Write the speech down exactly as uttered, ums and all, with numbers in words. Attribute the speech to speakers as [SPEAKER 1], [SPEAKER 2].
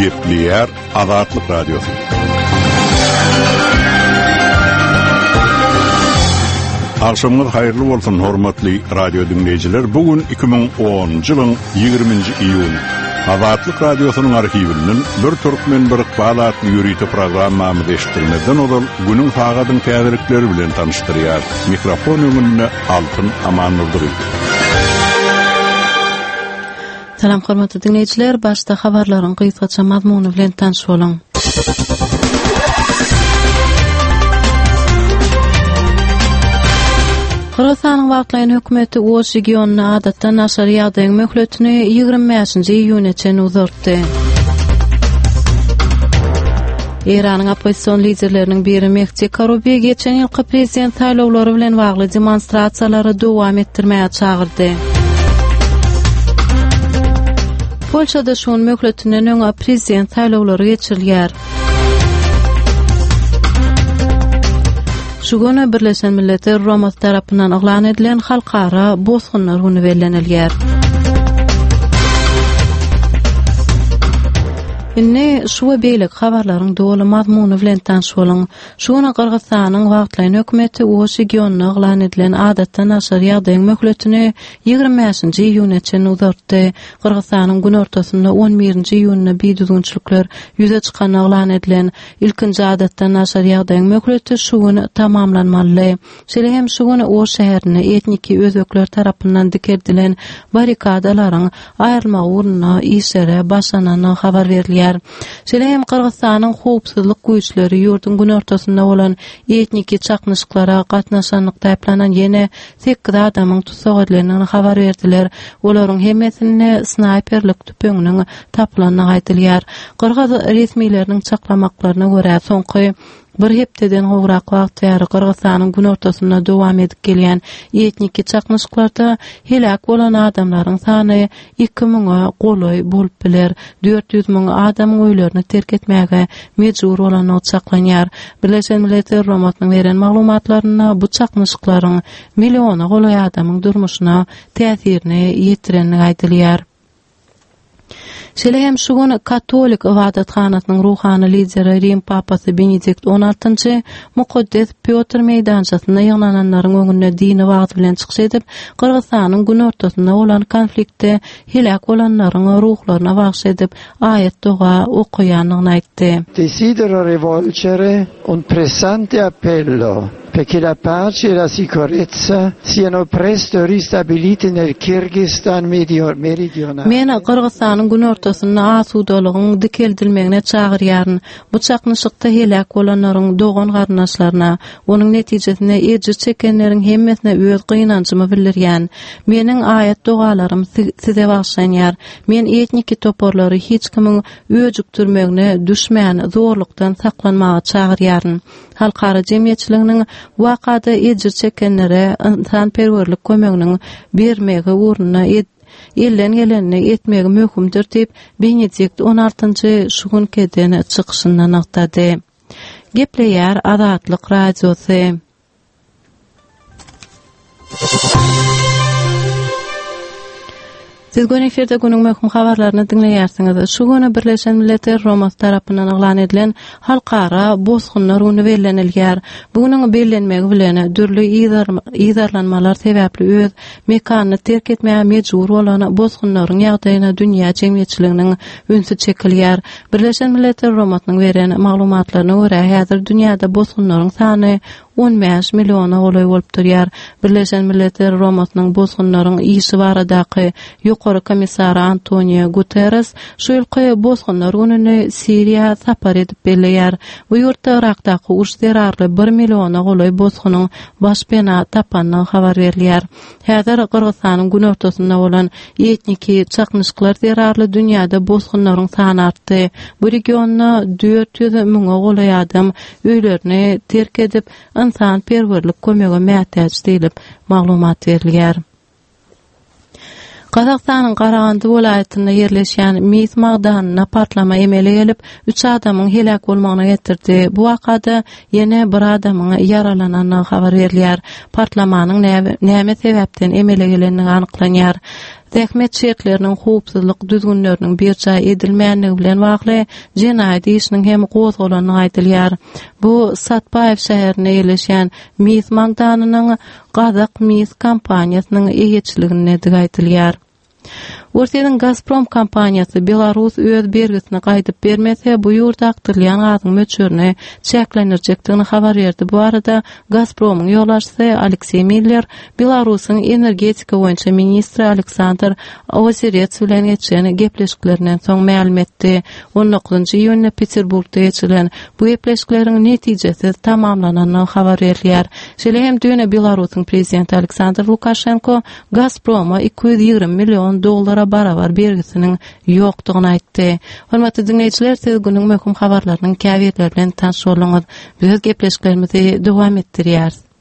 [SPEAKER 1] Gepleyer Azatlyk Radiosu. Akşamlar hayırlı bolsun hormatly radio dinleyijiler. Bugün iki bin onuncu ýylyň ýygrimiňji iýuly. Azatlyk Radiosynyň arhiwinden bir türkmen bir balat ýürüýti programmamy eşitilmeden olar günüň hagadyň täzelikleri bilen tanıştyrýar. Mikrofon öňünde Altyn Amanlydyr.
[SPEAKER 2] Salam hormatly dinleyijiler, başda habarlaryň gysgaça mazmuny bilen tanış boluň. Kırgızstanyň wagtlaýan hökümeti Oş regionuna adatdan naşar ýagdaýyň möhletini ýygrimi beşinji iýuneçen uzartdy. Iranyň opposision liderleriniň biri Mehdi Karubi geçen ýylky prezident saýlawlary bilen bagly demonstrasiýalary dowam etdirmäge çagyrdy. Polşada şuň möhletinden öňe prezident saýlawlary geçirilýär. Şu güni Birleşen Milletler Roma tarapyndan oglan edilen halkara bozgunlar güni bellenilýär. Inne şu we beýlik habarlaryň doly mazmuny bilen tanış boluň. Şuny Kırgızstanyň wagtlaýan hökümeti Oş regionuna oglan edilen adatdan naşar ýagdaýyň möhletini ýygrimi beşinji iýuneçen uzartdy. Kırgızstanyň gün ortasynda on birinji iýunyna biýdüzgünçilikler ýüze çykan oglan edilen ilkinji adatdan naşar ýagdaýyň möhleti şu güni tamamlanmaly. Şeýle hem şu güni Oş şäherine etniki özbekler tarapyndan dikerdilen barikadalaryň aýrylma uruna işere başlanany habar berilýär. Şeýle hem Kırgızstanyň howpsuzlyk güýçleri ýurdun gün ortasynda bolan etniki çaknyşyklara gatnaşanlykda aýplanan ýene sekiz adamyň tutsak edilenini habar berdiler. Olaryň hemmesine snayperlik tüpeňiniň tapylanyny aýdylýar. Kırgız resmiýetleriniň çaklamaklaryna görä soňky bir hepdeden gowrak wagt ýary Kırgızstanyň gün ortasynda dowam edip gelýän etniki çaknyşyklarda helak bolan adamlaryň sany iki miňe goloý bolup biler. dört yüz miň adam öýlerini terk etmäge mejbur bolan çaklanýar. Birleşen Milletler Romatynyň beren maglumatlaryna bu çaknyşyklaryň milliona goloý adamyň durmuşyna täsirini ýetirenini aýdylýar. Şeýle hem şu güni Katolik ibadatxanatynyň ruhany lideri Rim papasy Benedikt on altynjy Mukaddes Piotr meýdançasynda ýyglananlaryň öňüne dini wagt bilen çykyş edip, Kırgızstanyň gün ortasynda bolan konfliktde helak bolanlaryň ruhlaryna bagş edip aýat doga okuýanyny aýtdy.
[SPEAKER 3] Desidero rivolgere un pressante appello perché la pace e la sicurezza siano presto ristabilite nel Kirgistan meridionale.
[SPEAKER 2] Men Kırgızstanyň gün ortasynda asudalygyň dikeldilmegine çagyrýaryn. Bu çaknyşykda helak bolanlaryň dogan garnaşlaryna, onuň netijesinde ejir çekenleriň hemmesine öz gynançymy bildirýän. Meniň aýat dogalarym size bagşlanýar. Men etniki toporlary hiç kimiň öjüktürmegine düşmän zorlukdan saklanmagy çagyrýaryn. Halkara jemgyýetçiliginiň wakada ejir çekenlere insanperwerlik kömeginiň bermegi uruna elden gelenini etmegi möhümdir diýip Benedikt on altynjy şu günkeden çykyşyndan aýtdy. Gepleýär Azatlyk Radiosy. Siz gün eferde günüň möhüm habarlaryny dinleýärsiňiz. Şu güni Birleşen Milletler Roma tarapyndan oglan edilen halkara bozgunlar güni bellenilýär. Bugüniň bellenmegi bilen dürli ýydarlanmalar sebäpli öz mekanyny terk etmäge mejbur bolan bozgunlaryň ýagdaýyna dünýä jemgyýetçiliginiň ünsü çekilýär. Birleşen Milletler Romatynyň beren maglumatlaryna görä häzir dünýäde bozgunlaryň sany on beş milyona goloý bolup durýar. Birleşen Milletler Romatynyň bozgunlaryň işi baradaky ýokary komissary Antonio Guterres şu ýylky bozgunlar gününi Siriýa sapar edip belleýär. Bu ýurtda Irakdaky uç zerarly bir milyona goloý bozgunyň başpena tapanyny habar berilýär. Häzir Kırgızstanyň gün ortasynda bolan etniki çaknyşyklar zerarly dünýäde bozgunlaryň sany artdy. Bu regionda dört yüz miňe goloý adam öýlerini terk edip insanperwerlik kömege mätäç diýilip maglumat berilýär. Kazakstanyň Garagandy welaýatynda ýerleşýän Mis magdanyna patlama emele gelip üç adamyň helak bolmagyna getirdi. Bu wakada ýene bir adamyň ýaralananyny habar berilýär. Patlamanyň näme sebäpden emele gelenini anyklanýar. Dähmet şertleriniň howpsuzlyk düzgünleriniň birçä edilmänligi bilen bagly jenaýat işiniň hem gozgolanyny aýdylýar. Bu Satbaýew şäherine ýerleşen Mis magdanynyň Gazak Mis kompaniýasynyň eýetçiligine digaýdylýar. Ortadan Gazprom kompaniyası Belarus öz bergisini qaydyp bermese bu ýurda aktyrlayan gazyň möçürine çäklenirjekdigini habar berdi. Bu arada Gazpromyň ýollaşçysy Aleksey Miller Belarusyň energetika boýunça ministri Aleksandr Ozerets bilen geçen gepleşiklerinden soň ma'lum etdi. on dokuzunçy iýunda Peterburgda geçilen bu gepleşikleriň netijesi tamamlananyny habar berýär. Şeýle hem düýne Belarusyň prezidenti Aleksandr Lukashenko Gazproma iki yüz ýygrimi million dollara barabar bergisiniň ýokdugyny aýtdy. Hormatly dinleýijiler, siz günüň möhüm habarlarynyň käbirleri bilen tanış boluňuz. Biz gepleşiklerimizi dowam etdirýäris.